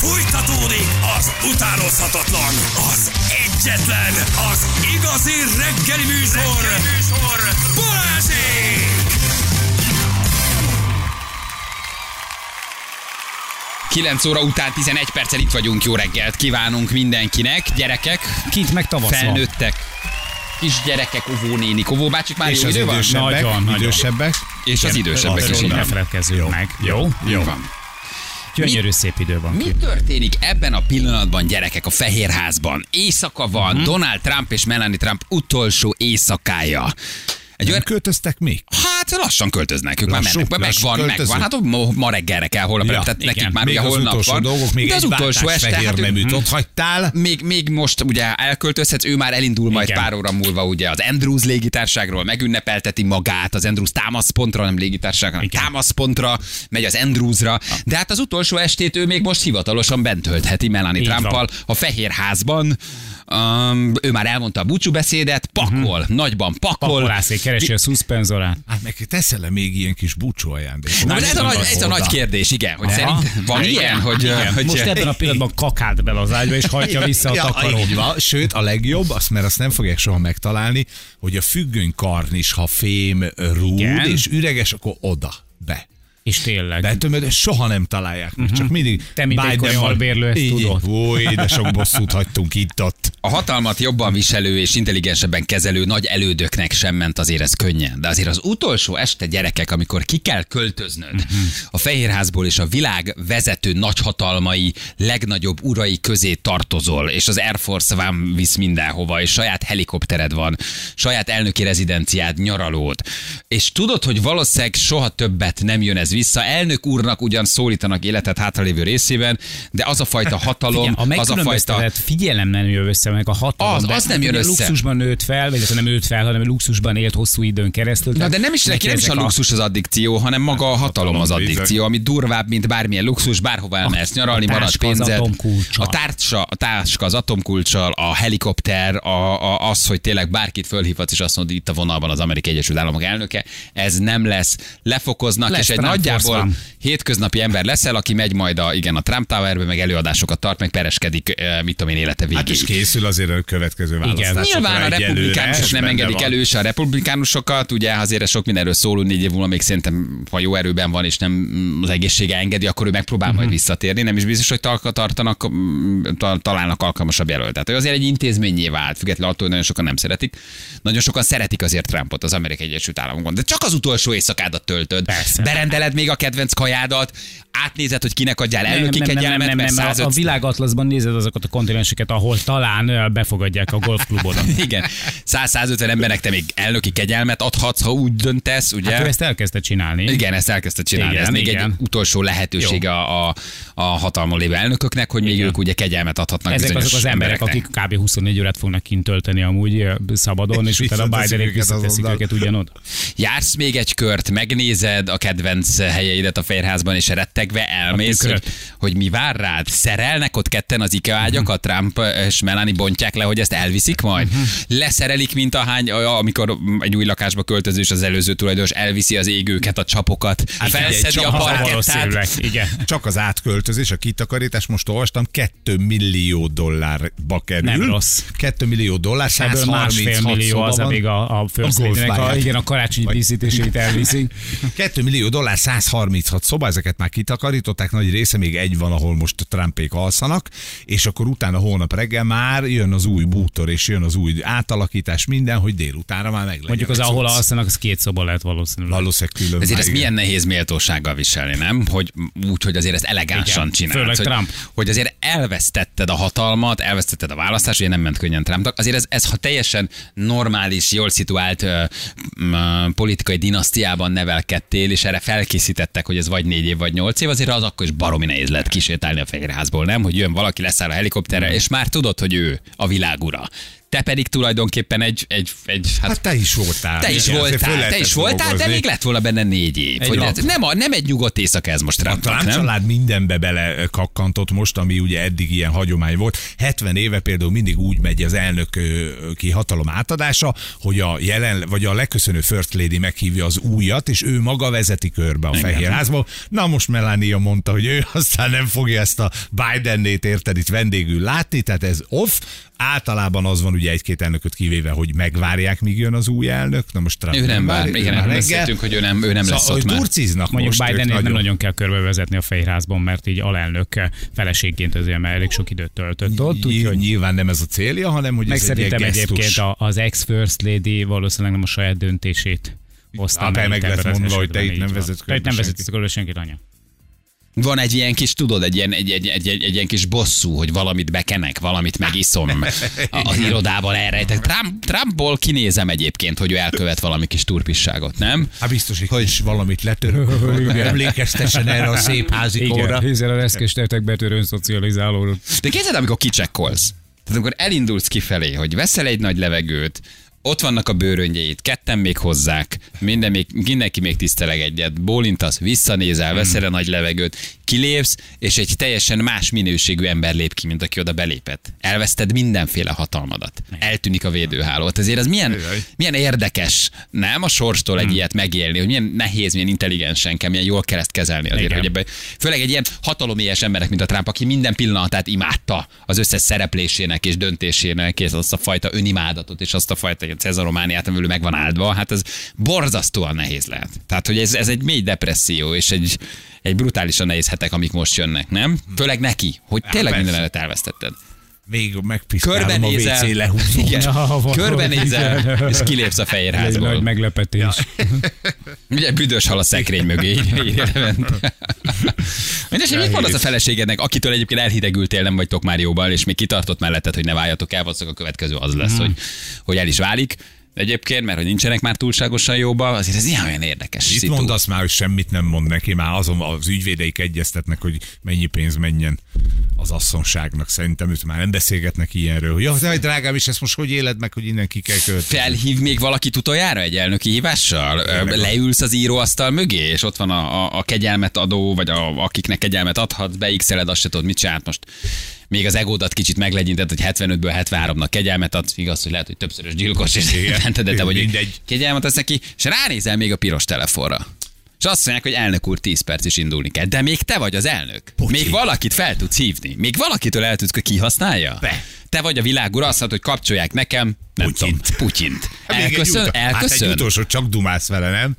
Fújtatódik az utánozhatatlan, az egyetlen, az igazi reggeli műsor, Balázsék! 9 óra után 11 perccel itt vagyunk, jó reggelt kívánunk mindenkinek, gyerekek, kint meg tavasz van. felnőttek, kisgyerekek, óvónénik, óvóbácsik, már jó idő van? Nagyon. Idősebbek. És az idősebbek is. Ne feledkezzünk meg. Jó? Van. Gyönyörű szép idő van. Mi történik ebben a pillanatban, gyerekek, a Fehérházban? Éjszaka van, Donald Trump és Melania Trump utolsó éjszakája. Nem költöztek még? Hát lassan költöznek, ők már Lassú, mennek, megvan. Hát ma reggelre kell holnap, tehát nekik már még ugye az holnap utolsó van. dolgok, még de az egy utolsó este, fehér neműt ott hagytál. Még most ugye elköltözhetsz, ő már elindul majd pár óra múlva ugye az Andrews légitárságról, megünnepelteti magát, az Andrews támaszpontra, nem légitárság, hanem támaszpontra, megy az Andrewsra, de hát az utolsó estét ő még most hivatalosan bent töltheti Melania Trumpal a Fehérházban. Ő már elmondta a búcsúbeszédet, pakol, nagyban pakol. Pakolászék, keresi a szuszpenzorát. Hát meg teszel le még ilyen kis búcsú ajándékot? Na, ez a nagy kérdés, igen, hogy szerint van ilyen, hogy Most ebben a pillanatban kakált bele az ágyba, és hajtja vissza a takarót. Így van. Sőt, a legjobb, mert azt nem fogják soha megtalálni, hogy a függöny karnis, ha fém rúd, igen, és üreges, akkor oda, be. És tényleg. De többet soha nem találják meg, csak mindig Te, mint egykori albérlő, ezt tudod. Ó, de sok bosszút hagytunk itt-ott. A hatalmat jobban viselő és intelligensebben kezelő nagy elődöknek sem ment azért ez könnyen. De azért az utolsó este, gyerekek, amikor ki kell költöznöd a Fehérházból és a világ vezető nagyhatalmai legnagyobb urai közé tartozol, és az Air Force One visz mindenhova, és saját helikoptered van, saját elnöki rezidenciád, nyaralód. És tudod, hogy valószínűleg soha többet nem jön ez vissza. Elnök úrnak ugyan szólítanak életet hátralévő részében, de az a fajta hatalom, a az a fajta... figyelem nem jön össze meg a hatalom. Az nem jön össze. Luxusban nőtt fel, vagy nem nőtt fel, hanem luxusban élt hosszú időn keresztül. Na, de nem is a luxus az addikció, hanem maga a hatalom az addikció, ami durvább, mint bármilyen luxus, bárhova elmehetsz nyaralni, marad pénzed. A táska az atomkulccsal, a helikopter, az, hogy tényleg bárkit fölhívhatsz, és azt mondod, itt a vonalban az Amerikai Egyesült Államok elnöke, ez nem lesz. Lefokoznak, és egy nagyjából hétköznapi ember leszel, aki megy majd a Trump Towerbe, meg előadásokat tart, meg pereskedik, mit tudom én, élete végéig. Hát is készül azért a következő választásokra. Nyilván a republikánusok nem engedik elő se a republikánusokat, ugye azért sok mindenről szól, 4 év múlva még szerintem, ha jó erőben van, és nem az egészsége engedi, akkor ő megpróbál majd visszatérni. Nem is biztos, hogy találnak alkalmasabb jelöltet. Ő azért egy intézménnyé vált, függetlenül attól, hogy nagyon sokan nem szeretik. Nagyon sokan szeretik azért Trumpot az Amerikai Egyesült Államokon. De csak az utolsó éjszakádat töltöd. Persze. Berendeled még a kedvenc kajádat, átnézed, hogy kinek adjál elnöki kegyelmet, mert 105... A világatlaszban nézed azokat a kontinenseket, ahol talán befogadják a golfklubodat. Igen, 100-150 embernek te még elnöki kegyelmet adhatsz, ha úgy döntesz, ugye? Hát ő ezt elkezdte csinálni. Igen, ezt elkezdte csinálni. Igen, ez még igen. egy utolsó lehetősége a hatalmon lévő elnököknek, hogy még ők ugye kegyelmet adhatnak. Ezek azok az emberek, akik kb. 24 órát fognak kint tölteni amúgy szabadon, és utána Bidenék visszateszik őket ugyanott. Jársz még egy kört, megnézed a kedvenc helyeidet a Fehérházban, és rettegve elmész, hogy mi vár rád? Szerelnek ott ketten az IKEA ágyakat, Trump és Melania bontják le, hogy ezt elviszik majd? Leszerelik, mint amikor egy új lakásba költöző, és az előző tulajdonos elviszi az égőket, a csapokat, felszedi a parkettát. Igen. Csak az átköltözés, a kitakarítás, most olvastam, $2 millió kerül. Nem rossz. $2 millió, Ebből 1,5 millió az, amíg a First Lady-nek a karácsonyi díszítését elviszik. $2 millió, 136 szoba, ezeket már kitakarították, nagy része, még egy van, ahol most a Trumpék alszanak, és akkor utána holnap reggel már jön az új bútor, és jön az új átalakítás, minden, hogy délutánra már meg legyen. Mondjuk az, ahol alszanak, az 2 szoba lehet valószínűleg. Valószínűleg külön. Ezért ezt milyen nehéz méltósággal viselni, nem? Hogy úgy, hogy azért ezt elegánsan csinálod. Hogy azért elvesztetted a hatalmat, elvesztetted a választást, ugye nem ment könnyen Trumpnak. Azért ez ha teljesen normális, jól szituált politikai dinasztiában nevelkedtél, és erre felkészítettek, hogy ez vagy 4 év, vagy 8 év, azért az akkor is baromi nehéz lehet kisétálni a Fehérházból, nem? Hogy jön valaki, leszáll a helikopterre, és már tudod, hogy ő a világ ura. te pedig tulajdonképpen Hát te is voltál. Te is voltál, de még lett volna benne 4 év. Hogy nem egy nyugodt éjszaka ez most A Trumpnak, Trump nem? család mindenbe bele kakkantott most, ami ugye eddig ilyen hagyomány volt. 70 éve például mindig úgy megy az elnök hatalom átadása, hogy a leköszönő First Lady meghívja az újat, és ő maga vezeti körbe a Fehérházba. Na most Melania mondta, hogy ő aztán nem fogja ezt a Bidennét, érted, itt vendégül látni, tehát ez off. Általában az van ugye egy-két elnököt kivéve, hogy megvárják, míg jön az új elnök. Na most Trump Ő nem vár. Igen, beszéltünk, hogy ő nem lesz ott már. Turciznak Mondjuk most Biden nem nagyon kell körbevezetni a Fehérházban, mert így alelnök feleségként azért már elég sok időt töltött ott. Úgyhogy nyilván nem ez a célja, hanem hogy meg ez egy szerintem ilyen gesztus. egyébként az ex-First Lady valószínűleg nem a saját döntését hozta. Meg lett mondva, hogy te itt nem vezetsz körbe. Te nem vezetsz körbe senkit, anya. Van egy ilyen kis, tudod, egy ilyen kis bosszú, hogy valamit bekenek, valamit megiszom az irodában elrejtek. Trumpból kinézem egyébként, hogy ő elkövet valami kis turpisságot, nem? Hát biztos, hogy is valamit letörök. Emlékeztessen erre a szép házikóra. Igen, hiszen a reszkesteltek betörőn szocializálódott. De képzeld, amikor kicsekkolsz. Tehát amikor elindulsz kifelé, hogy veszel egy nagy levegőt, ott vannak a bőröngyeid, ketten még hozzák, mindenki még tiszteleg egyet, bólintasz, visszanézel, veszel a nagy levegőt, kilépsz, és egy teljesen más minőségű ember lép ki, mint aki oda belépett. Elveszted mindenféle hatalmadat. Eltűnik a védőháló. Ezért ez milyen érdekes, nem a sorstól egy ilyet megélni, hogy milyen nehéz, milyen intelligensen kell, milyen jól kell ezt kezelni azért, hogy ebben, főleg egy ilyen hataloméhes emberek, mint a Trump, aki minden pillanatát imádta az összes szereplésének és döntésének, és azt a fajta önimádatot, és azt a fajta cezaromániát, amivel meg van áldva, hát ez borzasztóan nehéz lehet. Tehát, hogy ez egy mély depresszió, és egy brutálisan nehéz hetek, amik most jönnek, nem? Főleg neki, hogy tényleg minden előtt elvesztetted. Végig megpiszkálom a WC lehúzót. Körbenézel, és kilépsz a Fehérházból. Nagy meglepetés. Ugye büdös hal a szekrény mögé. Mindeség, mit mondasz a feleségednek, akitől egyébként elhidegültél, nem vagytok már jóban, és még kitartott melletted, hogy ne váljatok el, valószínűleg a következő az lesz, hogy el is válik. Egyébként, mert hogy nincsenek már túlságosan jóba, azért ez ilyen olyan érdekes. Itt mondasz már, hogy semmit nem mond neki, már azon az ügyvédeik egyeztetnek, hogy mennyi pénz menjen az asszonságnak. Szerintem őt már nem beszélgetnek ilyenről, hogy jaj, drágám, és ezt most hogy éled meg, hogy innen ki kell költözni. Felhív még valakit utoljára egy elnöki hívással? Leülsz az íróasztal mögé, és ott van a kegyelmet adó, vagy akiknek kegyelmet adhatsz, beixeled, azt se tudod, mit csinált most. Még az egódat kicsit meglegyinted, hogy 75-ből 73-nak kegyelmet adsz, igaz, hogy lehet, hogy többszörös gyilkos, és de te vagy kegyelmet adsz neki, és ránézel még a piros telefonra. És azt mondják, hogy elnök úr, 10 perc is indulni kell. De még te vagy az elnök. Még valakit fel tudsz hívni. Még valakitől el tudsz, hogy ki használja. Te vagy a világ ura, azt mondod, hogy kapcsolják nekem, nem tudom, Putyint. Elköszön? Hát egy utolsó, csak dumálsz vele, nem?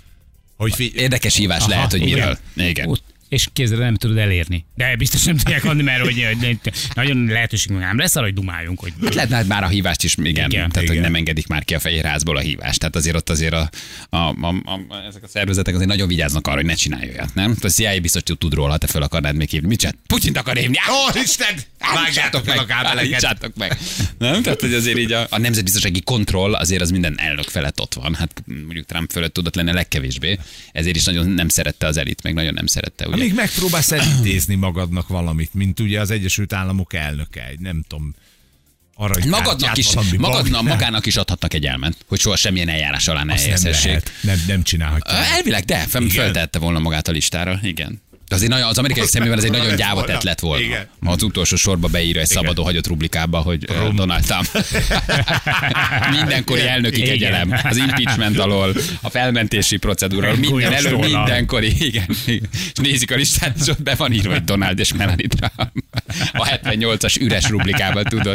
Hogy érdekes hívás lehet, hogy miről. Igen. És kézzel nem tudod elérni. De biztos nem tudják adni, mert hogy nagyon lehetőség nem lesz arra, hogy dumáljunk. Hogy... Lehet már a hívást is, igen. Tehát, hogy nem engedik már ki a Fehérházból a hívást. Tehát azért ott azért ezek a szervezetek azért nagyon vigyáznak arra, hogy ne csinálj olyat, nem? A CIA biztos tud róla, ha te fel akarnád még hívni. Mit csinál? Putyint akar hívni! Ó, Isten! Vágjátok meg a kábeleket! Meg. Nem? Tehát, hogy azért így a nemzetbiztonsági kontroll azért az minden elnök felett ott van. Hát mondjuk Trump fölött tudott lenni legkevésbé. Ezért is nagyon nem szerette az elit, meg nagyon nem szerette. Ugye? Még megpróbálsz elintézni magadnak valamit, mint ugye az Egyesült Államok elnöke, nem tudom, arra, hogy magának is adhatnak egy elment, hogy soha semmilyen eljárás alá ne helyezhessék. Nem csinálhatja. Elvileg, de feltette volna magát a listára, igen. De azért az amerikai szemében ez egy nagyon gyávatett lett volna. Igen. Az utolsó sorba beírja egy szabadon hagyott rubrikába, hogy Donald Trump. Mindenkori elnöki kegyelem. Az impeachment alól, a felmentési procedúra, minden elő, mindenkori. Igen. És nézik a listát, és ott be van írva, hogy Donald és Melania Trump. A 78-as üres rubrikában, tudod.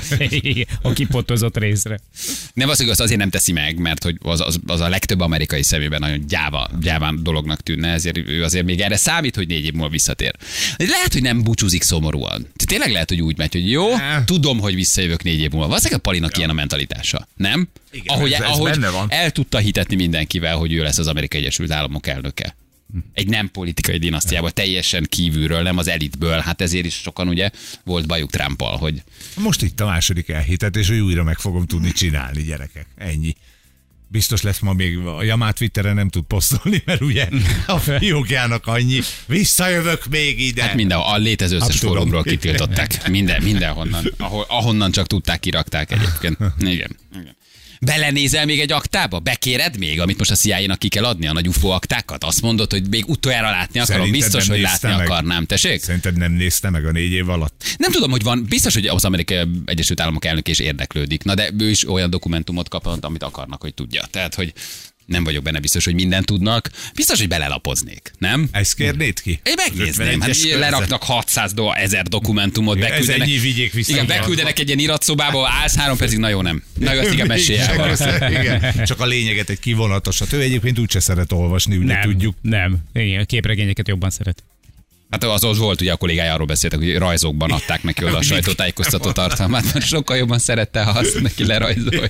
A kipotozott részre. Nem az igaz, azért nem teszi meg, mert hogy az a legtöbb amerikai szemében nagyon gyáván dolognak tűnne, ezért ő azért még erre számít, hogy 4 év múlva visszatér. Lehet, hogy nem búcsúzik szomorúan. Tényleg lehet, hogy úgy megy, hogy jó, tudom, hogy visszajövök 4 év múlva. Valószínűleg a Palinak ilyen a mentalitása, nem? Igen, ahogy el tudta hitetni mindenkivel, hogy ő lesz az Amerikai Egyesült Államok elnöke. Egy nem politikai dinasztiából, teljesen kívülről, nem az elitből. Hát ezért is sokan ugye volt bajuk Trumpal, hogy... Most itt a második elhitet, és újra meg fogom tudni csinálni, gyerekek. Ennyi. Biztos lesz ma még, a Jamát Twitteren nem tud posztolni, mert ugye a fiókjának annyi, visszajövök még ide. Hát mindenhol, a létező összes tudom. fórumról kitiltották. Mindenhonnan. Ahonnan csak tudták, kirakták egyébként. Igen. Belenézel még egy aktába? Bekéred még, amit most a CIA-nak ki kell adni, a nagy UFO aktákat? Azt mondod, hogy még utoljára látni akarom? Szerinted Biztos, nem hogy nézte látni meg? akarnám. Tessék? Szerinted nem nézte meg a 4 év alatt? Nem tudom, hogy van. Biztos, hogy az Amerikai Egyesült Államok elnök is érdeklődik. Na de ő is olyan dokumentumot kap, amit akarnak, hogy tudja. Tehát, hogy nem vagyok benne biztos, hogy mindent tudnak. Biztos, hogy belelapoznék, nem? Ezt kérnéd ki? Én megnézném, hát 51-es leraknak 1000 dokumentumot, beküldenek. Ennyi vigyék vissza. Igen, beküldenek egy ilyen iratszobába, ahol állsz 3 percig, na jó, nem. Na jó, azt igen, mesélj el. Igen, csak a lényeget egy kivonatosat. Ő egyébként úgyse szeret olvasni, ugye tudjuk. Nem. Igen, a képregényeket jobban szeret. Hát az volt, ugye a kollégája arról beszéltek, hogy rajzokban adták neki oda a sajtótájékoztató tartalmát, mert sokkal jobban szerette, ha azt neki lerajzolja.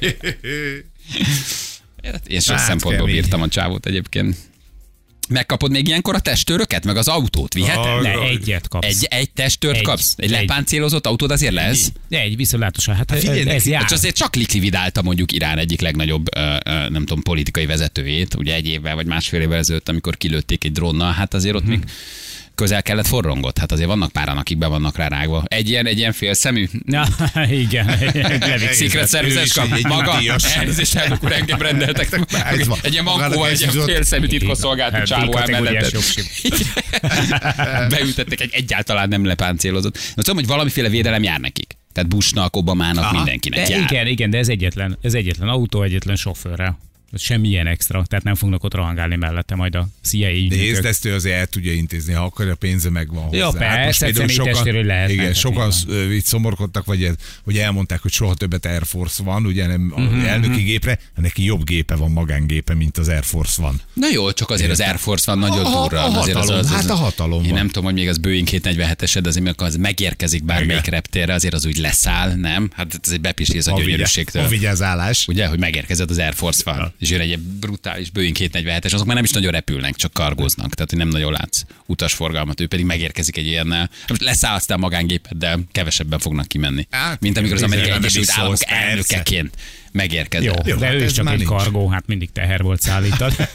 Én sok szempontból kemény. bírtam a csávót egyébként. Megkapod még ilyenkor a testőröket, meg az autót? Viheted? Ne, egyet kapsz. Egy testőrt kapsz? Egy lepáncélozott autód azért lesz? Egy viszonlátosan. Hát figyelj, ez jár. És azért csak likvidálta mondjuk Irán egyik legnagyobb, nem tudom, politikai vezetőjét, ugye 1 évvel vagy másfél évvel ezelőtt, amikor kilőtték egy drónnal, hát azért ott még közel kellett forrongott. Hát azért vannak páran, akik be vannak rá rágva. Egy ilyen félszemű. Na, igen. Secret Service-es kap. Maga, elnézést, elnök úr, engem rendeltek. Egy ilyen mankóval, egy ilyen félszemű titkosszolgálati csávó elmellettet. Beültettek egy egyáltalán nem lepáncélozott. Na, tudom, hogy valamiféle védelem jár nekik. Tehát Bushnak, Obamának, mindenkinek jár. Igen, de ez egyetlen autó, egyetlen sofőrrel. Semmilyen extra, tehát nem fognak ott rohangálni mellette majd a CIA ügynökök. Nézd, ezt ő azért el tudja intézni, ha akarja, pénze megvan hozzá. Jó, persze, most például személytestről lehet. Igen, sokan így szomorkodtak, vagy elmondták, hogy soha többet Air Force van, ugye nem elnöki gépre, neki jobb gépe van, magángépe, mint az Air Force van. Na jó, csak azért az Air Force van nagyon durva. Hát a hatalom Én van. nem tudom, hogy még az Boeing 747-esed, azért amikor az megérkezik bármelyik reptérre, azért az úgy leszáll, nem? Hát ez egy bepisíz a gyönyörűségtől. A vigyázálás. Ugye, hogy megérkezett az Air Force van, és jön egy brutális Boeing 747-es, azok már nem is nagyon repülnek, csak kargóznak, tehát hogy nem nagyon látsz utasforgalmat, ő pedig megérkezik egy ilyennel. Most leszáll aztán magángépeddel, kevesebben fognak kimenni, Hát, mint amikor az Amerikai nem Egyesült is Államok szólsz, persze. elnökeként megérkezik. Jó, de hát ő is ez csak már egy nincs. kargó, hát mindig teher volt szállítani.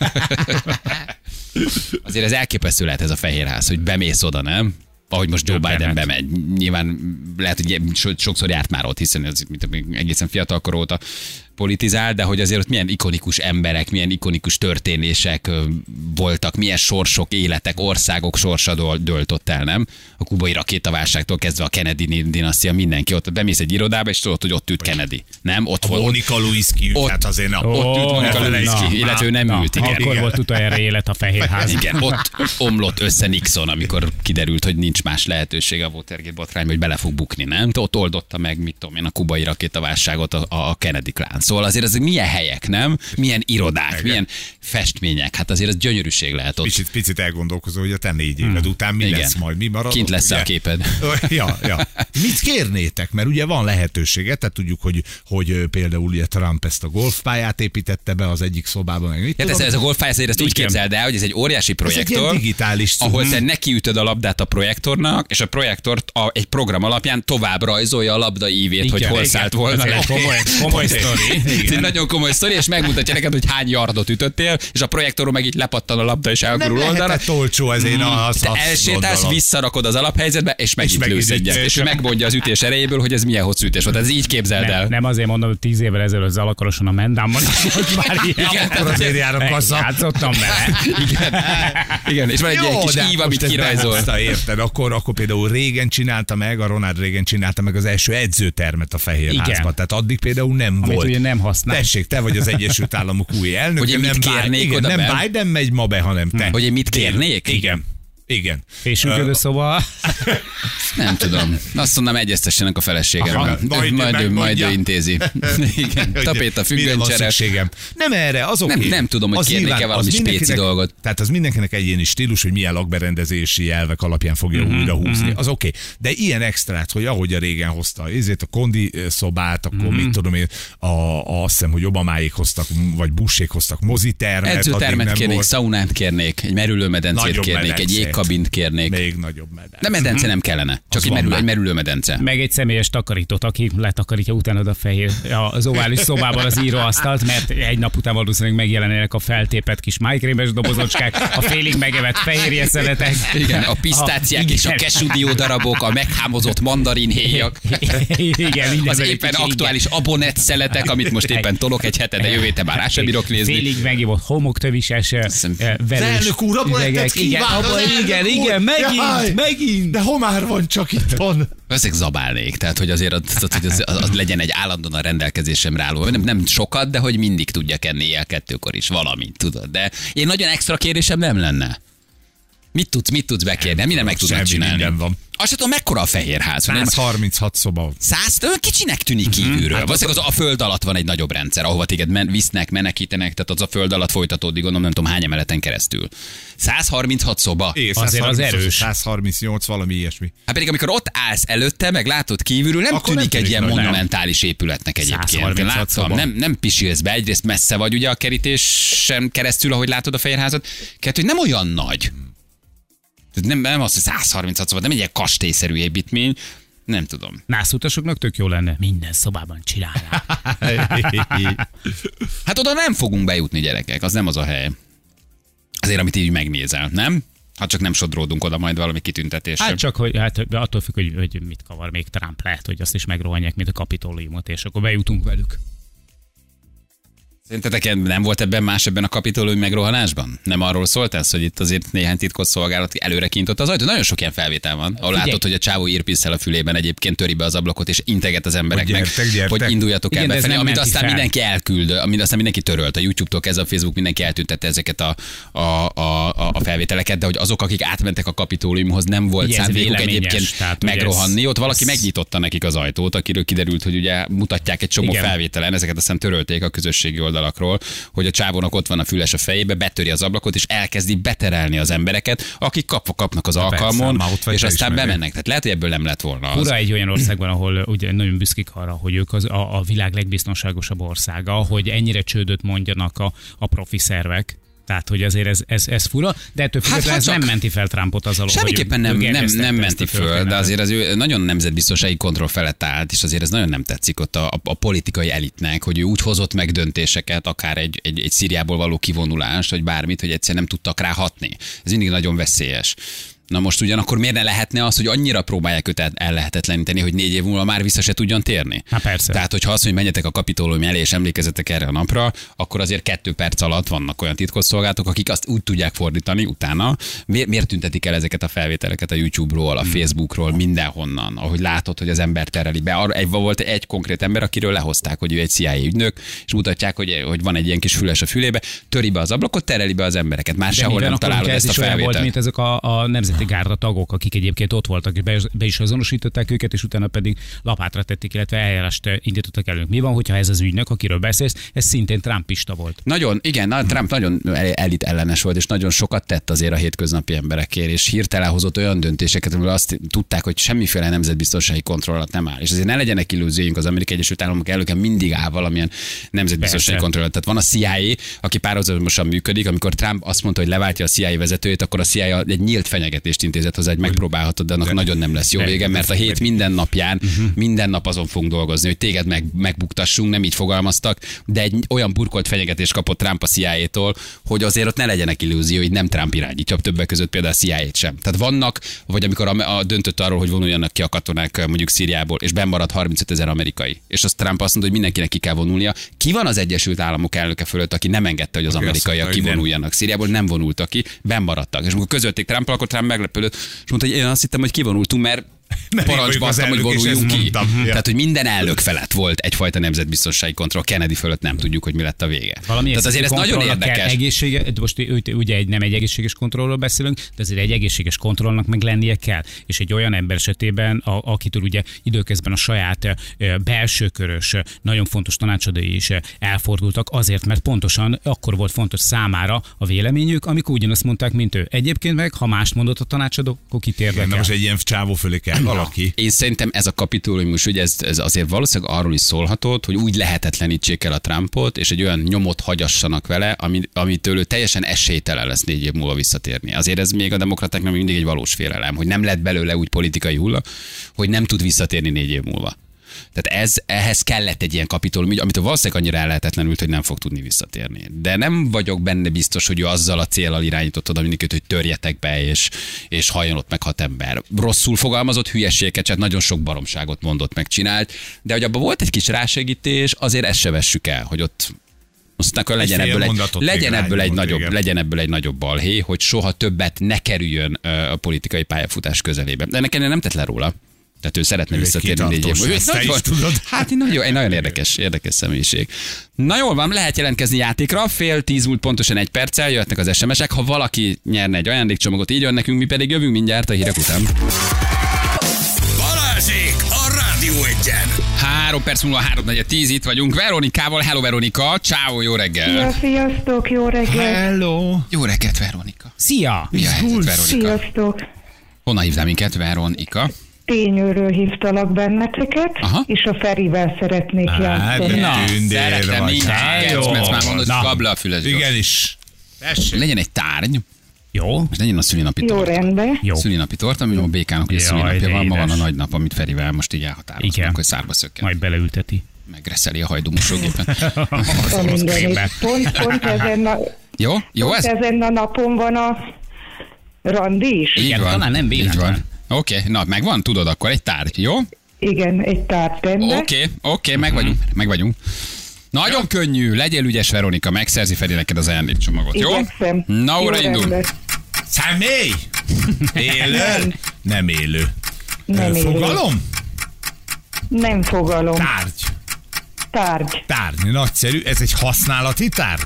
Azért ez elképesztő lehet ez a Fehérház, hogy bemész oda, nem? Ahogy most Joe Biden bemegy. Nyilván lehet, hogy sokszor járt már ott, hiszen ez egészen fiatalkor óta politizál, de hogy azért ott milyen ikonikus emberek, milyen ikonikus történések voltak, milyen sorsok, életek, országok sorsa dőlt ott el, nem? A kubai rakétaválságtól kezdve a Kennedy dinasztia, mindenki ott bemész egy irodába, és tudod, hogy ott ült Kennedy. Nem? Ott volt. Monica Lewinsky ült, Ott- hát azért Ott ült Monica Lewinsky, illetve ő nem ült, igen. Akkor volt utoljára élet a Fehérház. Igen, ott omlott össze Nixon, amikor kiderült, hogy nincs más lehetősége a Watergate botrányban, hogy bele fog bukni, nem? Ott oldotta meg, mit tudom én, a kubai rakétaválságot a Kennedy klán. Szóval azért ezek milyen helyek, nem? Milyen irodák, Igen. milyen festmények. Hát azért ez gyönyörűség lehet ott. Picit elgondolkozó, hogy a te 4 éved után mi Igen. lesz majd, mi marad. Kint lesz a képed. Ja. Mit kérnétek? Mert ugye van lehetősége, tehát tudjuk, hogy például ugye Trump ezt a golfpályát építette be az egyik szobában. Meg mit Hát tudom. ez a golfpálya, ezt úgy Igen. képzeld el, hogy ez egy óriási Ez egy ilyen projektor, digitális cucc. ahol te nekiütöd a labdát a projektornak, és a projektort egy program alapján tovább rajzolja a labda ívét, hogy hol szállt volna le. Komoly sztori. Ez egy nagyon komoly sztori, és megmutatja neked, hogy hány yardot ütöttél, és a projektoron meg így lepattan a labda, és Nem elgurul oldalra. lehetett olcsó, ezért azt Te elsétálsz, gondolom. visszarakod az alaphelyzetbe, és megint megint lősz egyet. ütés. És ő megmondja az ütés erejéből, hogy ez milyen hosszú ütés volt. Ez így képzeld el. Nem azért mondom, hogy 10 évvel ezelőtt Zalakaroson a Mendámban, hogy már ilyen. Igen, Akkor azért jár a kassa. Játszottam vele. Igen, és van egy ilyen kis de ív, amit most ezt kirajzol. behozta, érted? Akkor például Reagan csinálta meg, a Ronald Reagan csinálta meg az első edzőtermet a Fehérházban. Igen. Tehát addig például nem Amit volt. ugye nem használ. Tessék, te vagy az Egyesült Államok új elnöke. Hogy én mit kérnék Igen, oda nem be? Biden megy ma be, hanem te. Hogy én mit kérnék? Igen. Fésülködő szoba. Nem tudom. Azt mondom, egyeztessenek a feleségemmel. Aha, Majd ő intézi. Igen. Tapéta, Mire van függöncseres. szükségem? Nem erre, az oké. Nem tudom, hogy Az kérnék-e nyilván, valami az spéci mindenkinek- dolgot. Tehát az mindenkinek egyéni stílus, hogy milyen lakberendezési elvek alapján fogja újra húzni. Az oké. De ilyen extrát, hogy ahogy a régen hozta ezért a kondi szobát, akkor mit tudom én, azt hiszem, hogy Obamáék hoztak, vagy Bushék hoztak mozitermet. addig Edzőtermet nem kérnék, volt. szaunát kérnék, egy merülőmedencét Nagyobb kérnék, egy medencét. kabint kérnék. Még nagyobb medence. De medence nem kellene, csak egy merülőmedence. Meg egy személyes takarítót, aki letakarítja utánad a fehér, az ovális szobában az íróasztalt, mert egy nap után valószínűleg megjelenének a feltépett kis májkrémes dobozocskák, a félig megevett fehérje szeletek. Igen, a pisztáciák és a kesudió darabok, a meghámozott mandarinhéjak. Igen, az éppen aktuális abonett szeletek, amit most éppen tolok egy hete, de jövő héten már rá sem bírok nézni. Félig megívott homoktövises velős. Elnök úr, abonettet kívánok! Igen, megint. De homár van csak itthon. Ezek zabálnék, tehát hogy azért az legyen egy állandóan a rendelkezésemre álló. Nem sokat, de hogy mindig tudja enni éjjel 2-kor is valamit, tudod. De én nagyon extra kérésem nem lenne. Mit tudsz bekérni? Minden meg tudnak csinálni. Minden van. Azt sem tudom, mekkora a Fehérház. 136 szoba. 100, kicsinek tűnik kívülről. Hát valószínűleg az a föld alatt van egy nagyobb rendszer, ahova téged visznek, menekítenek, tehát az a föld alatt folytatódik, gondolom, nem tudom hány emeleten keresztül. 136 szoba. Azért az erős. 138, valami ilyesmi. Hát pedig amikor ott állsz előtte, meg látod kívülről, nem akkor tűnik nem egy ilyen nagy, monumentális épületnek egyébként. Láttam, nem pisilsz be, egyrészt messze vagy ugye a kerítésen keresztül, ahogy látod a Fehérházat, kettő, hogy nem olyan nagy. Nem az, hogy 136 szoba, nem egy ilyen kastélyszerű építmény, nem tudom. Nászutasoknak tök jó lenne. Minden szobában csinálják. Hát oda nem fogunk bejutni, gyerekek, az nem az a hely. Azért, amit így megnézel, nem? Hát csak nem sodródunk oda majd valami kitüntetésre. Hát csak, hogy attól függ, hogy mit kavar még Trump, lehet, hogy azt is megrohanják, mint a Kapitóliumot, és akkor bejutunk velük. Szerintetek nem volt ebben a kapitolói megrohanásban? Nem arról szólt ez, hogy itt azért néhány titkosszolgálat előre kintotta az ajtót? Nagyon sok ilyen felvétel van, ahol látod, hogy a csávó írpisszel a fülében egyébként töri be az ablakot, és integet az embereknek, hogy induljatok el befelé, amit aztán mindenki elküld, amit aztán mindenki törölt. A YouTube-tól kezdve a Facebook mindenki eltüntette ezeket a felvételeket, de hogy azok, akik átmentek a Kapitóliumhoz, nem volt szándékuk egyébként megrohanni. Ott valaki megnyitotta nekik az ajtót, akiről kiderült, hogy ugye mutatják egy csomó felvételen, ezeket aztán törölték a közösségi oldalakról, hogy a csávónak ott van a füles a fejébe, betöri az ablakot, és elkezdi beterelni az embereket, akik kapnak az alkalmon, és aztán bemennek. Tehát lehet, hogy ebből nem lett volna az. Ura egy olyan országban, ahol ugye nagyon büszkék arra, hogy ők a világ legbiztonságosabb országa, hogy ennyire csődöt mondjanak a profi szervek. Tehát, hogy azért ez fura, de ettől függetlenül ez nem menti fel Trumpot az alól. Semmiképpen nem menti föl, de azért az ő nagyon nemzetbiztonsági kontroll felett állt, és azért ez nagyon nem tetszik ott a politikai elitnek, hogy ő úgy hozott meg döntéseket, akár egy Szíriából való kivonulást, vagy bármit, hogy egyszerűen nem tudtak rá hatni. Ez mindig nagyon veszélyes. Na most ugyanakkor miért ne lehetne az, hogy annyira próbálják őt ellehetetleníteni, hogy 4 év múlva már vissza se tudjon térni? Hát persze. Tehát, hogyha azt, hogy menjetek a Kapitolium elé és emlékezzetek erre a napra, akkor azért 2 perc alatt vannak olyan titkosszolgálatok, akik azt úgy tudják fordítani utána. Miért tüntetik el ezeket a felvételeket a YouTube-ról, a Facebookról, mindenhonnan, ahogy látod, hogy az ember tereli be. Volt egy konkrét ember, akiről lehozták, hogy ő egy CIA ügynök, és mutatják, hogy van egy ilyen kis füles a fülébe, töri be az ablakot, tereli be az embereket. Már sehol nem találod ezt a felvételt. Volt, mint ezek a nemzeti gárda tagok, akik egyébként ott voltak, és be is azonosították őket, és utána pedig lapátra tették, illetve eljárást indítottak elő. Mi van, hogyha ez az ügynök, akiről beszélsz, ez szintén trumpista volt? Nagyon, igen, Trump nagyon elit ellenes volt, és nagyon sokat tett azért a hétköznapi emberekért, és hirtelen hozott olyan döntéseket, amivel azt tudták, hogy semmiféle nemzetbiztonsági kontroll alatt nem áll. És azért ne legyenek illúzióink, az Amerikai Egyesült Államok előken mindig áll valamilyen nemzetbiztonsági kontroll alatt. Tehát van a CIA, aki párhuzamosan működik, amikor Trump azt mondta, hogy leváltja a CIA vezetőjét, akkor a CIA egy nyílt fenyegetést intézett hozzá, hogy megpróbálhatod, de annak nagyon nem lesz jó vége, mert a hét minden napján, minden nap azon fogunk dolgozni, hogy téged megbuktassunk, nem így fogalmaztak, de egy olyan burkolt fenyegetést kapott Trump a CIA-tól, hogy azért ott ne legyenek illúziói, nem Trump irányítja, többek között például a CIA-t sem. Tehát vannak, vagy amikor döntött arról, hogy vonuljanak ki a katonák mondjuk Szíriából, és benn maradt 35 000 amerikai. És azt Trump azt mondta, hogy mindenkinek ki kell vonulnia. Ki van az Egyesült Államok elnöke fölött, aki nem engedte, hogy az amerikaiak kivonuljanak Szíriából, nem vonultak ki, benn maradtak. És amikor közölték Trump, akkor Trump meglepődött, és mondta, hogy én azt hittem, hogy kivonultunk, mert parancsba adtam, hogy vonuljunk ki. Tehát, hogy minden elnök felett volt egyfajta nemzetbiztonsági kontroll, Kennedy fölött nem tudjuk, hogy mi lett a vége. Tehát azért ez nagyon érdekes. Most ugye nem egy egészséges kontrollról beszélünk, de azért egy egészséges kontrollnak meg lennie kell. És egy olyan ember esetében, akitől ugye időközben a saját belsőkörös, nagyon fontos tanácsadói is elfordultak, azért, mert pontosan akkor volt fontos számára a véleményük, amikor ugyanazt mondták, mint ő. Egyébként meg, ha mást mondott a tanácsadó, akkor kit érdekel. Most egy ilyen csávó fölé kell valaki. Én szerintem ez a kapitóliumus, ugye ez azért valószínűleg arról is szólhatott, hogy úgy lehetetlenítsék el a Trumpot, és egy olyan nyomot hagyassanak vele, amitől ő teljesen esélytelen lesz 4 év múlva visszatérni. Azért ez még a demokratáknak mindig egy valós félelem, hogy nem lett belőle úgy politikai hulla, hogy nem tud visszatérni 4 év múlva. Tehát ehhez kellett egy ilyen kapitólium, amit valószínűleg annyira ellehetetlenült, hogy nem fog tudni visszatérni. De nem vagyok benne biztos, hogy ő azzal a céllal irányítottad, amiket, hogy törjetek be, és halljon ott meg 6 ember. Rosszul fogalmazott hülyeséget, tehát nagyon sok baromságot mondott, megcsinált, de hogy abban volt egy kis rásegítés, azért ezt se vessük el, hogy ott aztán legyen ebből egy nagyobb balhé, hogy soha többet ne kerüljön a politikai pályafutás közelébe. De ennek nem tett le róla. Tehát ő szeretne visszatérni 4 év múlva. Hát egy nagyon érdekes személyiség. Na jól van, lehet jelentkezni játékra, 9:30 múlt pontosan 1 perccel, jöhetnek az SMS-ek. Ha valaki nyerne egy ajándékcsomagot, így jön nekünk, mi pedig jövünk mindjárt a hírek után. Balázsék a Rádió Egyen. 3 perc múlva 3:10 itt vagyunk Veronikával. Hello Veronika, ciao, jó reggel. Sziasztok, jó reggel. Hello. Jó reggelt Veronika. Szia! Mi a helyzet Veronika? Sziasztok. Honnan hívtál minket Veronika? Tényőről hívtalak benneteket, Aha. és a Ferivel szeretnék játszani. Na, Szeretem mindent, mert már mondod, hogy kap le a füled. Igenis. Tessék. Legyen egy tárgy, Jó? és legyen a szülinapi Jó, torta. rendben. Jó. Szülinapi torta, ami a békának, hogy a Jaj, szülinapja de van, ma van a édes. nagy nap, amit Ferivel most így elhatároznak, Igen. hogy szárba szökken. Majd beleülteti. Megreszeli a hajdúmosógépen. A mindenit. Pont Jó ez? ezen a napon van a randi is. Így Igen, van, talán nem így véletlen. van. Oké, na megvan, tudod, akkor egy tárgy, jó? Igen, egy tárgyrendben. Oké, meg vagyunk. Nagyon könnyű, legyél ügyes Veronika, megszerzi Feri neked az ajándékcsomagot, jó? Igyekszem. Na, Jó, óra indul. rendben. Személy! Élő? Nem élő. Nem élő. Fogalom? Nem fogalom. Tárgy. Tárgy. Nagyszerű. Ez egy használati tárgy?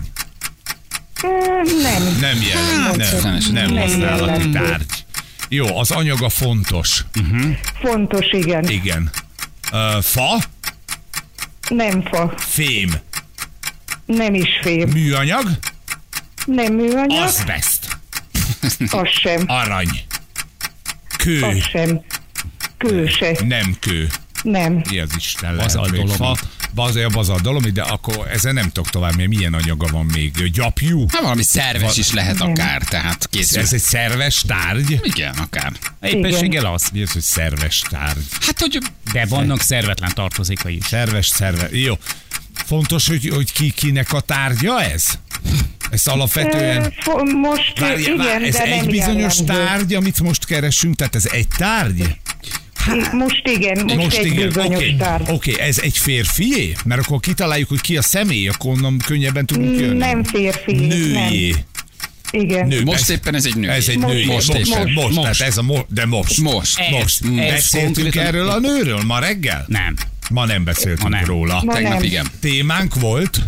Nem. Nem jelent. Nem Nem használati jellemző. tárgy. Jó, az anyaga fontos. Fontos, igen. Igen. Fa? Nem fa. Fém. Nem is fém. Műanyag? Nem műanyag. Azbest. Az sem. Arany. Kő. Az sem. Kő se. Nem kő. Nem. Mi az Isten lehet Bazaldolomit. még fa? Bazaldolomit, de akkor ezen nem tudok tovább, mert milyen anyaga van még? Gyapjú? Hát valami szerves is lehet akár, tehát készül. Ez egy szerves tárgy? Igen, akár. Éppenséggel az. Mi az, hogy szerves tárgy? Hát, hogy De vannak szervetlen tartozékai is. Szerves. Jó. Fontos, hogy kinek a tárgya ez? Ez alapvetően... Most igen, ez de egy nem bizonyos jellemző. tárgy, amit most keresünk, tehát ez egy tárgy? Most igen, most egy bizonyos tárgy. Oké, ez egy férfié? Mert akkor kitaláljuk, hogy ki a személy, akkor onnan könnyebben tudunk jönni. Nem férfi. Nőjé. Nem. Igen. Nő. most éppen ez egy nő. Ez egy Most női. éppen. Most. Tehát ez a de most. Most. Ez Beszéltünk konkrétan- erről a nőről ma reggel? Nem. Ma nem beszéltünk Ma nem. róla. Ma Tegnap nem. igen. Témánk volt,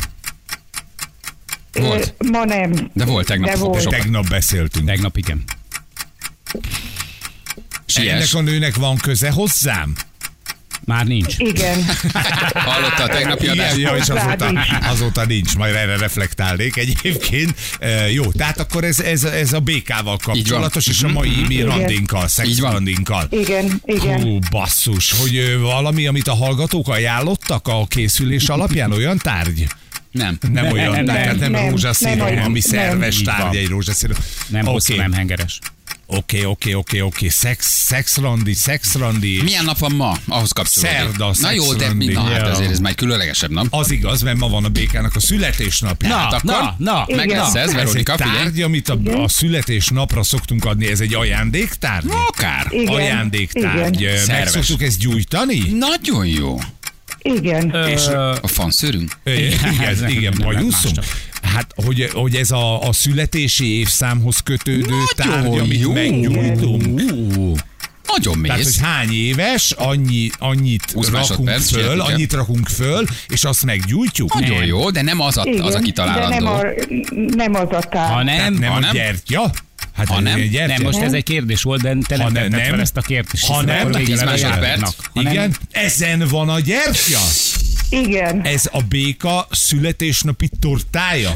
Volt. Ma nem. De volt tegnap. De volt. Sokat. tegnap beszéltünk. Tegnap igen. Siess. Ennek a nőnek van köze hozzám? Már nincs. Igen. Hallotta a tegnapi adást? Igen, és Rád azóta nincs, majd erre reflektálnék egyébként. Jó, tehát akkor ez a békával kapcsolatos, és a mai mi randinkkal, szexrandinkkal. Igen. Hú, basszus, hogy valami, amit a hallgatók ajánlottak a készülés alapján, olyan tárgy? Nem. Nem olyan Nem, tárgy, tehát nem nem, rózsaszírom, nem, ami nem. szerves Így tárgy, van. egy rózsaszírom. Nem hosszú, nem hengeres. Oké. Szexrandi. Milyen nap van ma? Ahhoz kapcsolódik. Szerda, Na jó, de szexrandi. hát Ja. azért ez már egy különlegesebb nap. Az igaz, mert ma van a békának a születésnapja. Hát akkor meg Igen. lesz ez, Ez egy Veronika, figyelj. tárgy, amit a születésnapra szoktunk adni, ez egy ajándéktárgy? Akár. Igen. Ajándéktárgy. Igen. Meg Szerves. szoktuk ezt gyújtani? Nagyon jó. Igen. És a fanszőrünk? Igen, nem bajuszunk. más. Hát, hogy ez a születési évszámhoz kötődő Nagyon tárgy, amit jó. meggyújtunk. Nagyon Tehát, hogy mész. hány éves, annyit 20 rakunk másodperc, föl, figyelj, annyit rakunk föl, és azt meggyújtjuk. Nagyon jó, de nem az a Igen. De nem kitalálandó. nem az a tárgy. Ha Tehát nem, nem ha a nem? gyertya. Hát Ha ez nem? egy gyertya. nem, most ez egy kérdés volt, de te Ha nem ne- tetted nem. fel ezt a kérdést. Ha hiszen nem, akkor végre 10 másodperc. lejárnak. Ha nem- Igen, ezen van a gyertya. Igen. Ez a béka születésnapi tortája.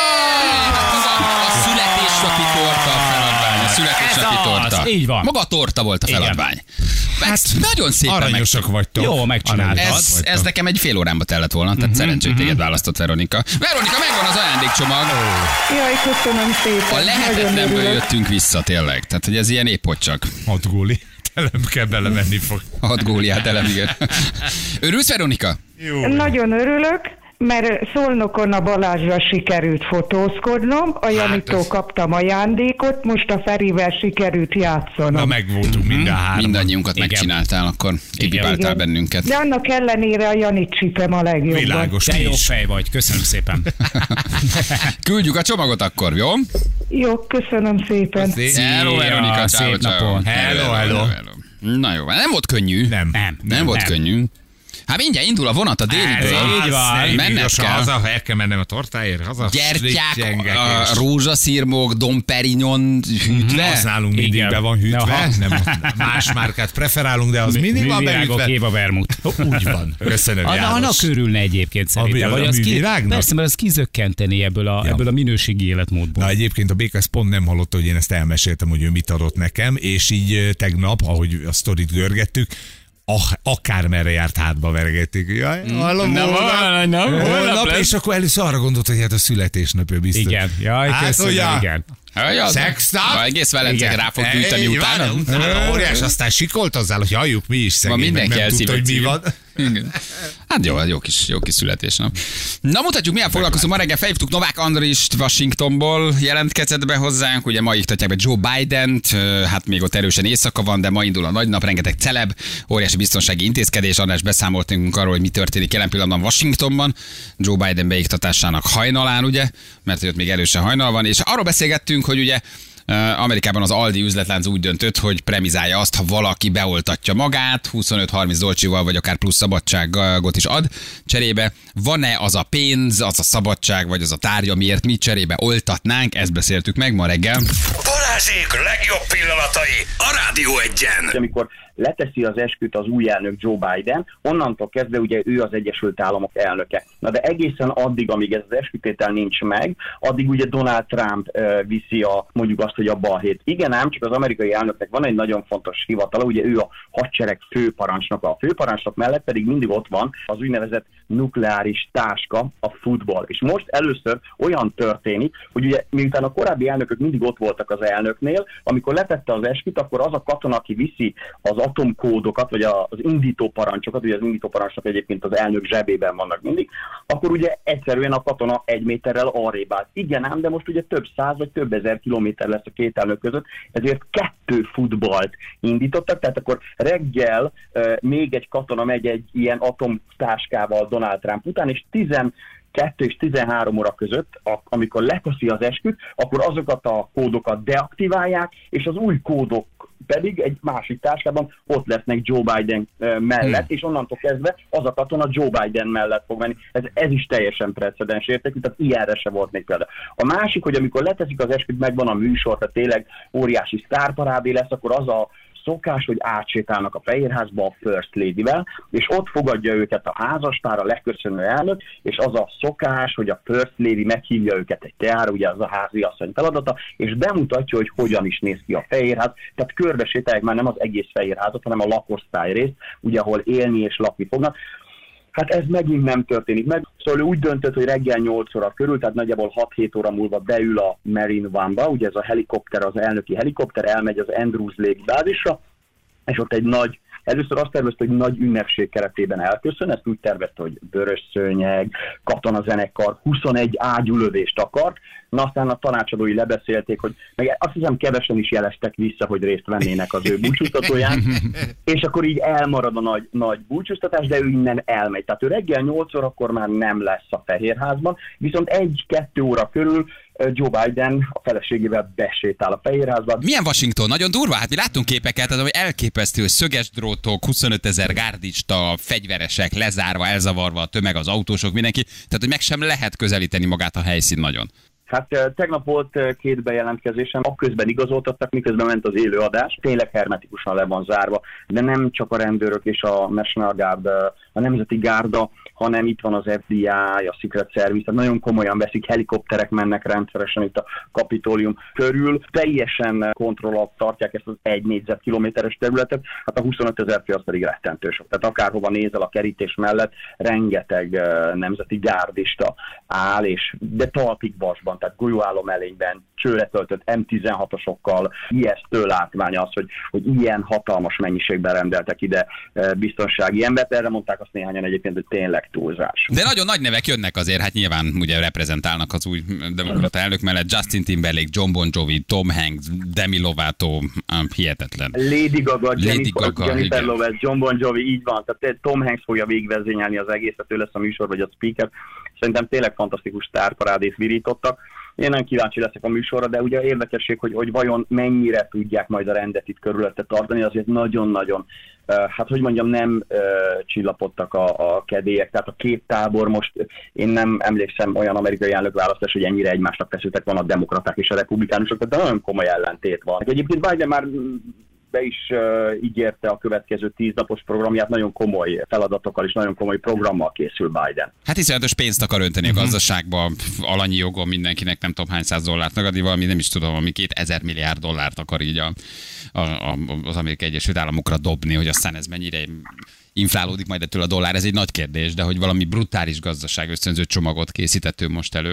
A születésnapi torta a feladvány. A születésnapi Ez az, torta. így van. Maga a torta volt a Igen. feladvány. nagyon szépen Aranyosak vagytok. Jó, megcsináltad. Ez nekem egy fél órámba tellett volna, tehát szerencsé, hogy téged választott Veronika. Veronika, megvan az ajándékcsomag. Jaj, köszönöm szépen. A lehetetlenből Nagyon örülök. jöttünk vissza, tényleg. Tehát, hogy ez ilyen épp hogy csak. 6 góli. Nem kell belemenni fog. 6 góliát elem, igen. Örülsz, Veronika? Jó. Nagyon örülök, mert Szolnokon a Balázsra sikerült fotózkodnom, a Janitól kaptam ajándékot, most a Ferivel sikerült játszanom. Na megvoltunk mind a hárman. Mindannyiunkat Igen. megcsináltál, akkor kibibáltál Igen. bennünket. De annak ellenére a Janit csípem a legjobban. Világos, Te mi jó is. fej vagy, köszönöm szépen. Küldjük a csomagot akkor, jó? Jó, köszönöm szépen. Hello, Veronika, szép ciao, ciao. napot. Hello. Na jó, nem volt könnyű. Nem volt könnyű. Hát mindjárt indul a vonat a déliből. Így van. Menned kell. Haza, ha el kell mennem a tortáért, haza. Gyertyák, Slittyengek a és- rózsaszírmok, Dom Perignon hűtve. Az nálunk mindig Igen. be van hűtve, Aha. nem más márkát preferálunk, de az mindig van Művirágok, beütve. Éva Vermut. Úgy van. Köszönöm, Annak János. örülne egyébként szerintem. A Vagy az művirágnak? persze, mert az kizökkenteni ebből a minőségi életmódból. Na egyébként a Békás pont nem hallotta, hogy én ezt elmeséltem, hogy ő mit adott nekem, és így tegnap, ahogy a sztorit görgettük, akármerre járt hátba vergették. Jaj, hallom, holnap, és akkor először arra gondolt, hogy hát a születésnapja biztos. Igen, jaj, Hát, köszönöm, ugye? igen. Szexnap? Ha egész Velenceg rá fog gyűjteni utána. Utána óriás, aztán sikoltozzál, hogy halljuk mi is Ma szegény, meg mindenki nem tudta, hogy mi elszívett van. Igen. Hát jó kis születésnap. Na mutatjuk, milyen foglalkozunk. Ma reggel felhívtuk Novák Andrist Washingtonból, jelentkezett be hozzánk, ugye ma iktatják be Joe Bident, hát még ott erősen éjszaka van, de ma indul a nagy nap, rengeteg celeb, óriási biztonsági intézkedés. András beszámolt nekünk arról, hogy mi történik jelen pillanatban Washingtonban, Joe Biden beiktatásának hajnalán, ugye, mert ott még erősen hajnal van, és arról beszélgettünk, hogy ugye Amerikában az Aldi üzletlánc úgy döntött, hogy premizálja azt, ha valaki beoltatja magát, 25-30 dolcsival, vagy akár plusz szabadságot is ad cserébe. Van-e az a pénz, az a szabadság, vagy az a tárgy, miért mi cserébe oltatnánk? Ezt beszéltük meg ma reggel. Balázsék legjobb pillanatai a Rádió Egyen. Amikor leteszi az esküt az új elnök Joe Biden, onnantól kezdve ugye ő az Egyesült Államok elnöke. Na de egészen addig, amíg ez az eskütétel nincs meg, addig ugye Donald Trump viszi mondjuk azt, hogy a balhét. Igen ám, csak az amerikai elnöknek van egy nagyon fontos hivatala, ugye ő a hadsereg főparancsnoka. A főparancsnok mellett pedig mindig ott van az úgynevezett nukleáris táska, a futball. És most először olyan történik, hogy ugye miután a korábbi elnökök mindig ott voltak az elnöknél, amikor letette az esküt, akkor az a katona, aki viszi az atomkódokat, vagy az indító parancsokat, ugye az indító parancsok egyébként az elnök zsebében vannak mindig, akkor ugye egyszerűen a katona 1 méterrel arrébb állt. Igen ám, de most ugye több száz vagy több ezer kilométer lesz a két elnök között, ezért 2 futballt indítottak, tehát akkor reggel még egy katona megy egy ilyen atomtáskával Donald Trump után, és 12 és 13 óra között, amikor leteszi az esküt, akkor azokat a kódokat deaktiválják, és az új kódok pedig egy másik táskában ott lesznek Joe Biden mellett, és onnantól kezdve az a katona Joe Biden mellett fog menni. Ez is teljesen precedens értékű, tehát ilyenre se volt még példa. A másik, hogy amikor leteszik az esküt, megvan a műsor, tehát tényleg óriási sztárparádé lesz, akkor az a szokás, hogy átsétálnak a Fehérházba a First Lady-vel, és ott fogadja őket a házastár, a legköszönő elnök, és az a szokás, hogy a First Lady meghívja őket egy teára, ugye az a háziasszony feladata, és bemutatja, hogy hogyan is néz ki a Fehérház, tehát körbesétálják már nem az egész Fehérházat, hanem a lakosztály részt, ugye ahol élni és lakni fognak. Hát ez megint nem történik meg. Szóval ő úgy döntött, hogy reggel 8 óra körül, tehát nagyjából 6-7 óra múlva beül a Marine One-ba, ugye ez a helikopter, az elnöki helikopter, elmegy az Andrews légibázisra, és ott először azt tervezte, hogy nagy ünnepség keretében elköszön, ezt úgy tervezte, hogy vörös szőnyeg, katonazenekar, 21 ágyúlövést akart, na aztán a tanácsadói lebeszélték, hogy meg azt hiszem kevesen is jeleztek vissza, hogy részt vennének az ő búcsúztatóján, és akkor így elmarad a nagy búcsúztatás, de ő innen elmegy. Tehát ő reggel 8 órakor már nem lesz a Fehérházban, viszont 1-2 óra körül Joe Biden a feleségével besétál a Fehérházba. Milyen Washington? Nagyon durva. Hát mi láttunk képeket, tehát ami elképesztő, szöges drótok, 25 000 gárdista, fegyveresek, lezárva, elzavarva a tömeg, az autósok, mindenki. Tehát, hogy meg sem lehet közelíteni magát a helyszín nagyon. Hát tegnap volt 2 bejelentkezésem, akközben igazoltattak, miközben ment az élőadás. Tényleg hermetikusan le van zárva, de nem csak a rendőrök és a National Guard, a Nemzeti Gárda, hanem itt van az FBI, a Secret Service, tehát nagyon komolyan veszik, helikopterek mennek rendszeresen itt a Kapitolium körül. Teljesen kontroll alatt tartják ezt az 1 négyzetkilométeres területet, hát a 25 000 fő az pedig rettentő sok. Tehát akárhova nézel a kerítés mellett, rengeteg nemzeti gárdista áll, de talpig vasban, tehát golyóálló mellényben, csőre töltött M16-osokkal, ijesztő látvány az, hogy ilyen hatalmas mennyiségben rendeltek ide biztonsági embert. Erre mondták azt néhányan egyébként, hogy tényleg túlzás. De nagyon nagy nevek jönnek azért, hát nyilván ugye reprezentálnak az új demokrata elnök mellett. Justin Timberlake, John Bon Jovi, Tom Hanks, Demi Lovato, hihetetlen. Lady Gaga, Jennifer igen. Lopez, John Bon Jovi, így van. Tehát Tom Hanks fogja végigvezényelni az egészet, ő lesz a műsor vagy a speaker. Szerintem tényleg fantasztikus sztárparádét virítottak. Én nem kíváncsi leszek a műsorra, de ugye érdekesség, hogy vajon mennyire tudják majd a rendet itt körülötte tartani, azért nagyon-nagyon, hát hogy mondjam, nem csillapodtak a kedélyek. Tehát a két tábor most, én nem emlékszem olyan amerikai elnökválasztás, hogy ennyire egymásnak feszültek van a demokraták és a republikánusok, de nagyon komoly ellentét van. Egyébként Biden már be is ígérte a következő 10 napos programját, nagyon komoly feladatokkal és nagyon komoly programmal készül Biden. Hát iszonyatos pénzt akar önteni a gazdaságba, alanyi jogon mindenkinek nem tudom hány száz dollárt megadni, valami nem is tudom, ami 2000 milliárd dollárt akar így az Amerikai Egyesült Államokra dobni, hogy aztán ez mennyire inflálódik majd ettől a dollár, ez egy nagy kérdés, de hogy valami brutális gazdaság ösztönző csomagot készített ő most elő.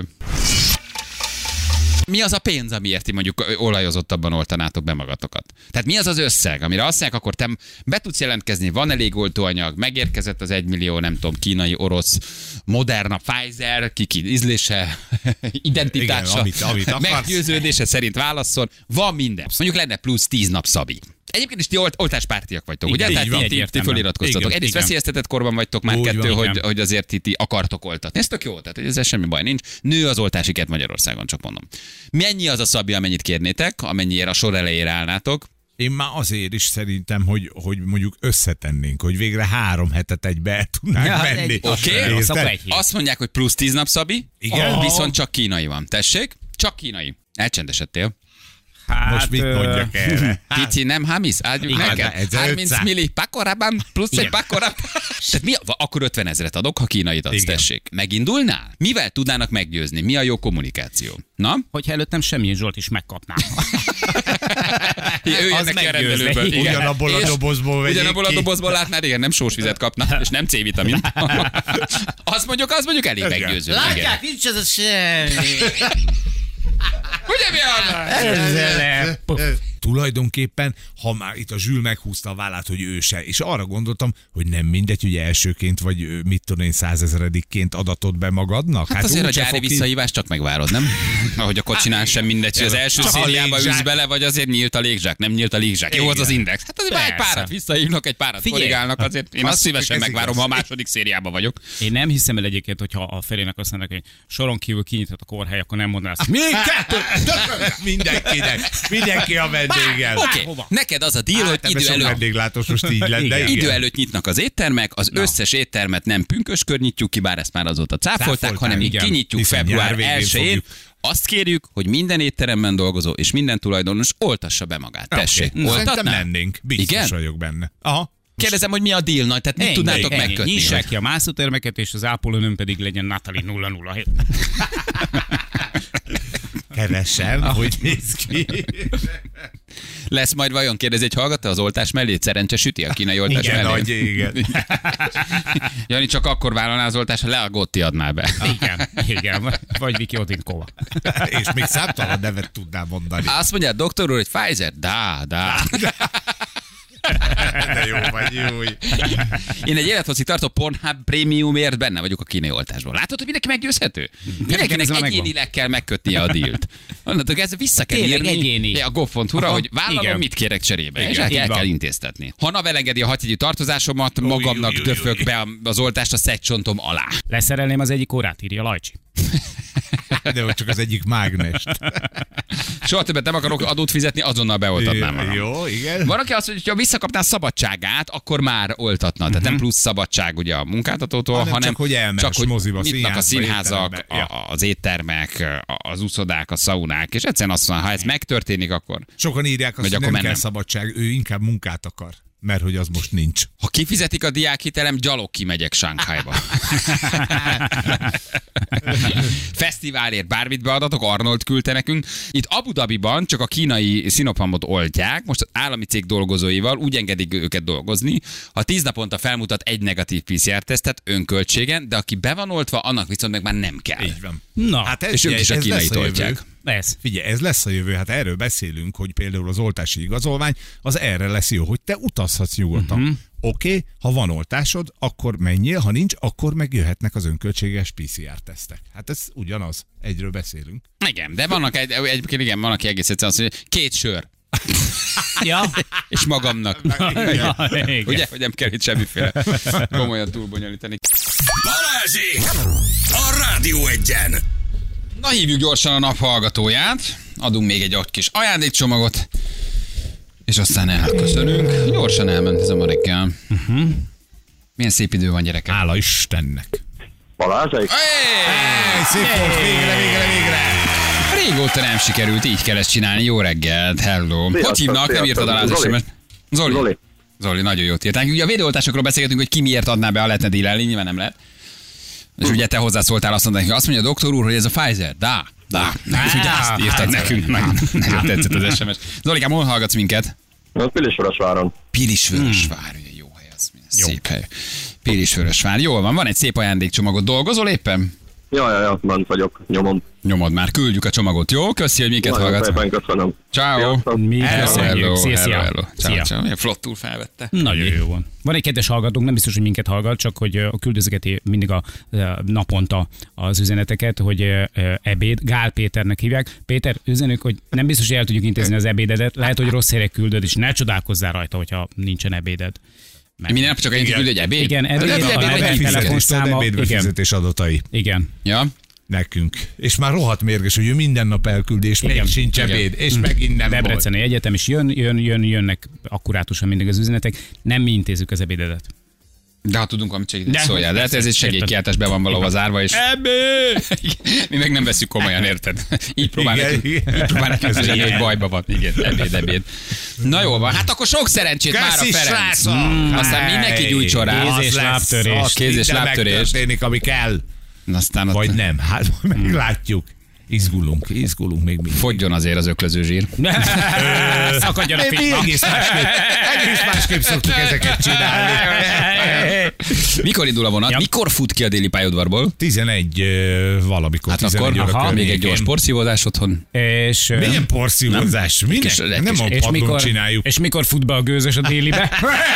Mi az a pénz, amiért ti mondjuk olajozottabban oltanátok be magatokat? Tehát mi az az összeg, amire azt mondják, akkor te be tudsz jelentkezni, van elég oltóanyag, megérkezett az 1 millió, nem tudom, kínai, orosz, Moderna, Pfizer, kiki ízlése, identitása, igen, amit meggyőződése szerint válaszol, van minden. Mondjuk lenne plusz 10 nap Szabi. Egyébként is ti oltáspártiak vagytok, ugye? Tehát ti föliratkoztatok. Egyrészt veszélyeztetett korban vagytok már, kettő, hogy azért ti akartok oltatni. Ez tök jó, tehát hogy ezzel semmi baj nincs. Nő az oltási kett Magyarországon, csak mondom. Mennyi az a Szabi, amennyit kérnétek, amennyiért a sor elejére állnátok? Én már azért is szerintem, hogy mondjuk összetennénk, hogy végre 3 hetet egybe el tudnánk menni. Oké, azt mondják, hogy plusz 10 nap Szabi, igen. Viszont csak kínai van. Tessék, csak kínai. Elcsendesedtél. Hát, most mit mondjak erre? Pici, nem hamis? Adjuk neked? 30 milli pakorában, plusz egy pakorab. Tehát mi? Akkor 50 000 adok, ha kínait adsz, tessék. Megindulnál? Mivel tudnának meggyőzni? Mi a jó kommunikáció? Na? Hogyha előttem Semjén Zsolt is megkapná. Ő jön neki a rendelőből. Ugyanabból a dobozból vegyék. Ugyanabból a dobozból látnád, igen, nem sósvizet kapna, és nem C-vitamin. Azt mondjuk elég meggyőző. Látják, nincs ez a semmi. Ugye mi az? Tulajdonképpen, ha már itt a Zsül meghúzta a vállát, hogy ő se, és arra gondoltam, hogy nem mindegy, hogy elsőként, vagy mit tudom én, 100 000-ként adatot be magadnak. Hát azért a gyári visszahívást csak megvárod, nem? Ahogy a kocsinál sem mindegy, hogy az első szériába ülsz bele, vagy azért nyílt a légzsák, nem nyílt a légzsák. Jó az az index. Hát azért egy párat visszahívnak, egy párat korrigálnak, azért én azt szívesen megvárom, ha a második szériában vagyok. Én nem hiszem el egyébként, hogyha a Ferének azt mondják, hogy soron kívül kinyitott a kórhely, akkor nem mondaná azt. Mindenki a vendéggel. Oké, neked az a deal, hogy idő előtt nyitnak az éttermek, az összes éttermet nem pünköskör nyitjuk ki, bár ezt már azóta cáfolták, hanem így kinyitjuk február 1-én. Azt kérjük, hogy minden étteremben dolgozó és minden tulajdonos oltassa be magát. Tessék, Szerintem mennénk, biztos vagyok benne. Aha. Kérdezem, hogy mi a deal, tehát mit tudnátok megkötni? Nyissák ki a mászótermeket, és az ápolónőm pedig legyen Natali 007. Kevesen, hogy néz ki. Lesz majd vajon, kérdezi egy hallgató az oltás mellé, szerencse süti a kínai oltás mellé? Igen. Jani csak akkor vállalná az oltást, ha le a Gotti adnál be. Igen. Vagy Viki Odinkova. És még számtalan nevet tudnál mondani. Azt mondja a doktor úr, hogy Pfizer? Da. De jó vagy, jó. Én egy élethosszig tartó Pornhub prémiumért benne vagyok a kínai oltásból. Látod, hogy mindenki meggyőzhető? Mindenkinek egyénileg kell megkötnie a dílt. Onnatok ez vissza kell írni a gov.hu-ra, hogy vállalom, mit kérek cserébe. És el kell intéztetni. Ha NAV elengedi a 6 jegyű tartozásomat, magamnak döfök be az oltást a szegcsontom alá. Leszerelném az egyik órát, írja Lajcsi. De csak az egyik mágnest. Soha többet nem akarok adót fizetni, azonnal beoltatnám magam. Jó, igen. Van, aki azt mondja, hogy ha visszakapnál szabadságát, akkor már oltatna. Tehát nem plusz szabadság ugye a munkáltatótól, hanem csak, hogy elmehess moziba, nyitnak a színházba, színházak, étterembe. az éttermek, az uszodák, a szaunák, és egyszerűen azt mondja, ha ez megtörténik, akkor Sokan írják azt, Vagy hogy akkor nem kell mennem. szabadság, ő inkább munkát akar. Mert hogy az most nincs. ha kifizetik a diákhitelem, gyalog kimegyek Shanghaiba. Fesztiválért bármit beadatok, Arnold küldte nekünk. Itt Abu Dhabiban csak a kínai Sinopharmot oltják, most az állami cég dolgozóival úgy engedik őket dolgozni, ha 10 naponta felmutat egy negatív PCR-tesztet önköltségen, de aki be van oltva, annak viszont meg már nem kell. Így van. Na, Hát És ők is a ez kínait lesz a jövő. oltják. ez. Figyelj, ez lesz a jövő, hát erről beszélünk, hogy például az oltási igazolvány, az erre lesz jó, hogy te utazhatsz nyugodtan. Oké, ha van oltásod, akkor menjél, ha nincs, akkor megjöhetnek az önköltséges PCR-tesztek. Hát ez ugyanaz, egyről beszélünk. Igen, de vannak egyébként igen, van, aki egész egyszerűen azt mondja, 2 sör. Ja. És magamnak. Ja, igen. Ugye, hogy nem kell itt semmiféle komolyan túlbonyolítani. Balázsék! A Rádió Egyen! Na, hívjuk gyorsan a nap hallgatóját, adunk még egy kis ajándékcsomagot, és aztán elköszönünk. Gyorsan elment ez a ma reggel. Milyen szép idő van, gyerekek. Hála Istennek. Balázsék? Hey! Szép volt, végre. Régóta nem sikerült, így kell ezt csinálni. Jó reggelt, hello. Sziasztok, Hogy hívnak? Nem sziasztok. írtad alá az Zoli. SMS-t? Zoli. Zoli, nagyon jót írtál. Ugye a védőoltásokról beszélgetünk, hogy ki miért adná be, a lehetne dílelni, nyilván nem lehet. És ugye te hozzászóltál, azt mondja a doktor úr, hogy ez a Pfizer. És ugye azt írtad nekünk. Nagyon tetszett az SMS. Zolikám, hol hallgatsz minket? Pilisvörösváron. Pilisvörösvár, ugye jó hely az. Szép hely. Pilisvörösvár. Jól van egy szép ajándékcsomagot. Dolgozol éppen? Ja, bent vagyok, nyomom. Nyomod már, küldjük a csomagot, jó? Köszi, hogy minket Nagyon hallgatsz. szépen köszönöm. Ciao. Sziasztok. Mi köszönjük. Hello. Szia. Ciao, Szia. ciao. Milyen flottul felvette. Nagyon jó van. Van egy kedves hallgatónk, nem biztos, hogy minket hallgat, csak hogy küldözgeti mindig a naponta az üzeneteket, hogy ebéd, Gál Péternek hívják. Péter, üzenünk, hogy nem biztos, hogy el tudjuk intézni az ebédedet, lehet, hogy rossz helyre küldöd, és ne csodálkozzál rajta, hogyha nincsen ebéded. Minden nap csak egy küld egy ebéd? Igen, ebéd, ebéd, a ebéd, neve, ebéd, telefonszáma, Ebédbefizetés adatai Igen. Ja? nekünk. És már rohadt mérges, hogy ő minden nap elküldi, és még sincs ebéd, és megint nem volt. Debreceni Egyetem is jönnek akkurátusan mindig az üzenetek. Nem mi intézzük az ebédedet. De ha tudunk, amit segíteni, De, szóljál. De hát ez egy segélykiáltás, be van valahol zárva, és mi meg nem veszük komolyan, érted? Így próbálnak üzenni, hogy bajba van. Igen, ebéd. Na jó van, hát akkor sok szerencsét már a Ferenc. Aztán mindenki gyújtson rá. Kéz és lábtörés. Kéz és lábtörés. Megtörténik, ami kell. Aztán Vagy nem, hát meglátjuk. Izgulunk még mindig. Fogjon azért az öklöző zsír. Szakadjon a Mi fitna. egész másképp szoktuk ezeket csinálni. Mikor indul a vonat? Ja. Mikor fut ki a déli pályaudvarból? 11 valamikor. Hát 11 akkor óra még egy környékén. gyors porszívódás otthon. És, Milyen porszívózás? Minek? Nem a és padlón mikor, csináljuk. és mikor fut be a gőzös a délibe?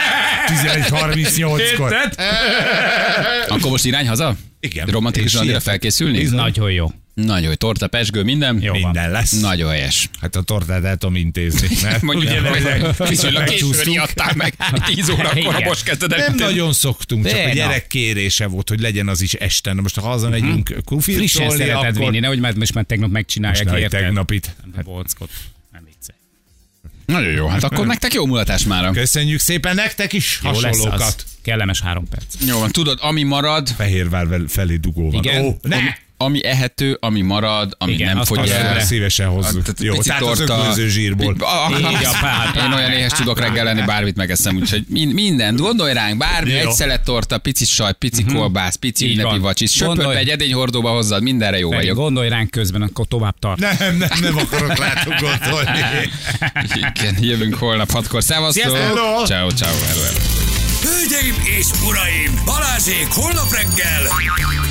11:38-kor. Akkor most irány haza? Igen. Romantikusan És addigra sietek. felkészülni? Nagyon jó. Nagyon jó. Torta, pesgő, minden? Jó van. Minden lesz. Nagyon helyes. Hát a tortát el tudom intézni. Mert Mondja, ugye viszonylag későn riadtál meg. 10 órakor Igen. most kezdted el. nem nagyon szoktunk, csak De, a na. gyerek kérése volt, hogy legyen az is este. Na most ha hazamegyünk Frissen kufircolni, szereted akkor vinni, nehogy már most már tegnap megcsinálják, most érted? tegnapit. Nem bockot. Nem viccelj. Nagyon jó. Hát akkor nektek jó mulatás mára. Köszönjük szépen nektek is Jó lesz hasonlókat. az. Kellemes 3 perc. Jó van, tudod, ami marad, Fehérvár felé dugó van. Igen. Ó, ne! ami ehető, ami marad, ami Igen, nem azt fogy azt el. mondom, Szívesen hozzuk. Tehát Jó, pici tehát az torta. öklöző zsírból. Én olyan éhes tudok reggel lenni, bármit megeszem, úgyhogy minden. Gondolj ránk, bármi, Jó. egy szelet torta, pici sajt, pici kolbász, pici Így ünnepi van. vacsis, söpörbe Gondolj. egy edényhordóba hozzad, mindenre jó Feri, vagyok. gondolj ránk közben, akkor tovább tart. Nem akarok rátok gondolni. Igen, jövünk holnap 6-kor. Szevasztok! Sziasztok! Ciao, ciao, hello, hello. Hölgyeim és uraim, Balázsék holnap reggel